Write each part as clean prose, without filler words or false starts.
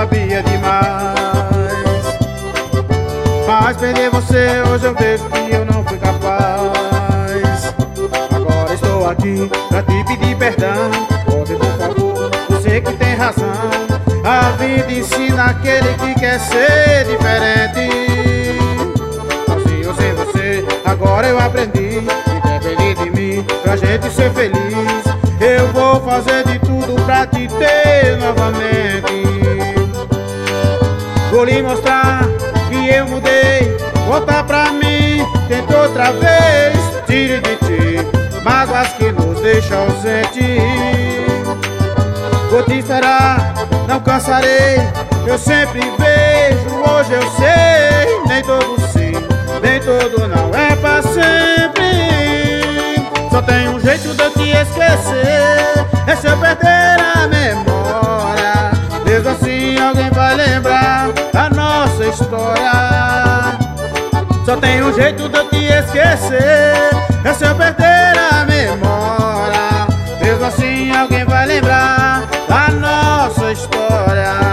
sabia demais. Mas perder você hoje eu vejo que eu não fui capaz. Agora estou aqui pra te pedir perdão. Volte por favor, você que tem razão. A vida ensina aquele que quer ser diferente. Sozinho sem você, agora eu aprendi. Independente de mim, pra gente ser feliz, eu vou fazer de tudo pra te ter novamente. Vou lhe mostrar que eu mudei. Volta pra mim, tenta outra vez. Tire de ti mágoas que nos deixam ausente. Vou te esperar, não cansarei. Eu sempre vejo, hoje eu sei. Nem todo sim, nem todo não é pra sempre. Só tem um jeito de eu te esquecer, é se eu perder a memória. Mesmo assim alguém vai lembrar da nossa história. Só tem um jeito de eu te esquecer, é se eu perder a memória. Mesmo assim alguém vai lembrar da nossa história.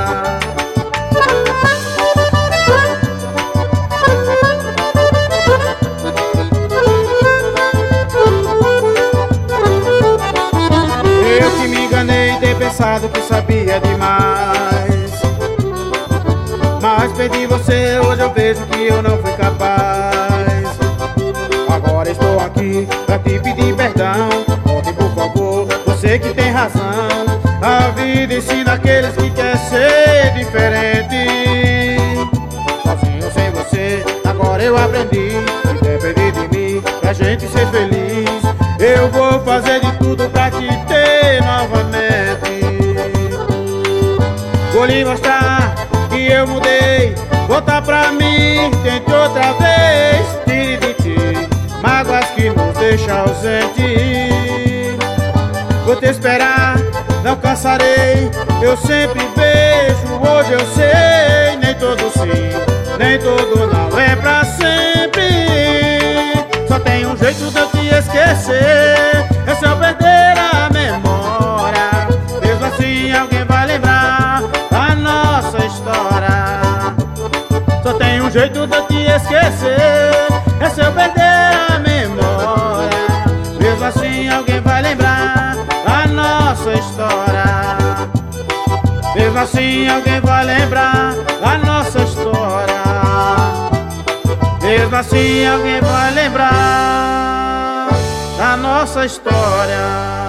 Eu que me enganei em ter pensado que sabia demais. Mas perdi você, hoje eu vejo que eu não fui capaz. Agora estou aqui pra te pedir perdão. Volte por favor, você que tem razão. A vida ensina aqueles que querem ser diferente. Sozinho sem você, agora eu aprendi. Independente de mim, pra gente ser feliz, eu vou fazer de tudo pra te ter novamente. Vou lhe mostrar que eu mudei. Volta pra mim, tente outra vez. Tire de ti mágoas que nos deixam ausente. Vou te esperar, não cansarei. Eu sempre vejo, hoje eu sei. Nem todo sim, nem todo não é pra sempre. Só tem um jeito de eu te esquecer, é se eu perder a memória. Mesmo assim alguém vai lembrar da nossa história. Só tem um jeito de eu te esquecer, é se eu perder a memória. Mesmo assim alguém vai lembrar da nossa história. Mesmo assim alguém vai lembrar da nossa história. Mesmo assim alguém vai lembrar da nossa história.